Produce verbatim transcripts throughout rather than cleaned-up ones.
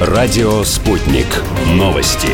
Радио «Спутник». Новости.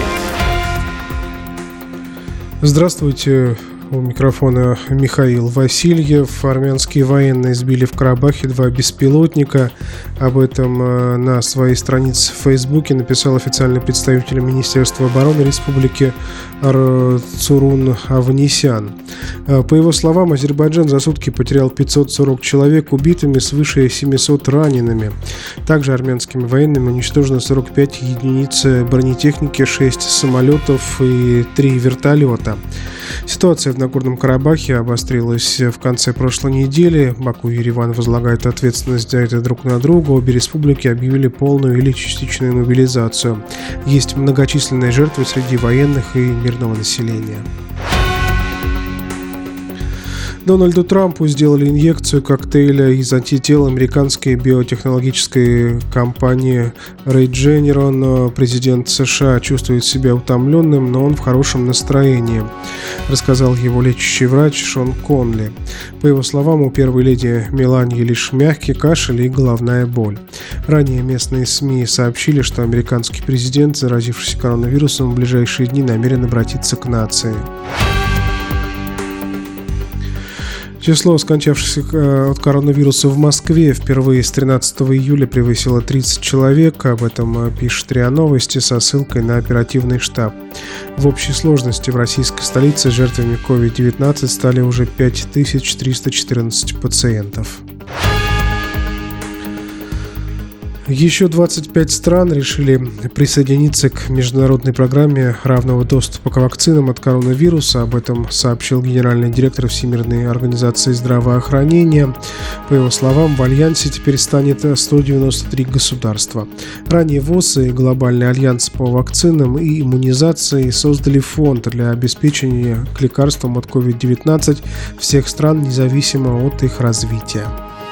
Здравствуйте. У микрофона Михаил Васильев. Армянские военные сбили в Карабахе два беспилотника. Об этом на своей странице в Фейсбуке написал официальный представитель Министерства обороны Республики Арцурун Авнесян. По его словам, Азербайджан за сутки потерял пятьсот сорок человек убитыми, свыше семисот ранеными. Также армянскими военными уничтожено сорок пять единиц бронетехники, шесть самолетов и три вертолета. Ситуация в Нагорном Карабахе обострилась в конце прошлой недели. Баку и Ереван возлагают ответственность за это друг на друга. Обе республики объявили полную или частичную мобилизацию. Есть многочисленные жертвы среди военных и мирного населения. Дональду Трампу сделали инъекцию коктейля из антител американской биотехнологической компании Regeneron. Президент США чувствует себя утомленным, но он в хорошем настроении, рассказал его лечащий врач Шон Конли. По его словам, у первой леди Мелании лишь мягкий кашель и головная боль. Ранее местные СМИ сообщили, что американский президент, заразившийся коронавирусом, в ближайшие дни намерен обратиться к нации. Число скончавшихся от коронавируса в Москве впервые с тринадцатого июля превысило тридцать человек. Об этом пишет РИА Новости со ссылкой на оперативный штаб. В общей сложности в российской столице жертвами ковид девятнадцать стали уже пять тысяч триста четырнадцать пациентов. Еще двадцать пять стран решили присоединиться к международной программе равного доступа к вакцинам от коронавируса. Об этом сообщил генеральный директор Всемирной организации здравоохранения. По его словам, в Альянсе теперь станет сто девяносто три государства. Ранее ВОЗ и Глобальный альянс по вакцинам и иммунизации создали фонд для обеспечения к лекарствам от ковид девятнадцать всех стран, независимо от их развития.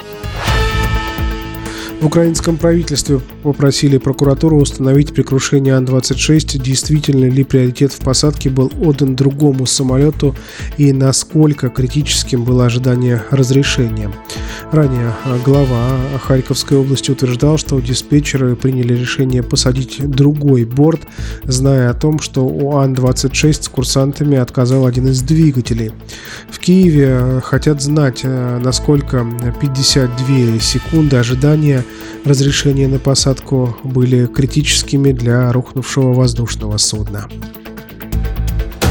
В украинском правительстве попросили прокуратуру установить при крушении Ан двадцать шесть, действительно ли приоритет в посадке был отдан другому самолету и насколько критическим было ожидание разрешения. Ранее глава Харьковской области утверждал, что диспетчеры приняли решение посадить другой борт, зная о том, что у Ан двадцать шесть с курсантами отказал один из двигателей. В Киеве хотят знать, насколько пятьдесят две секунды ожидания разрешения на посадку были критическими для рухнувшего воздушного судна.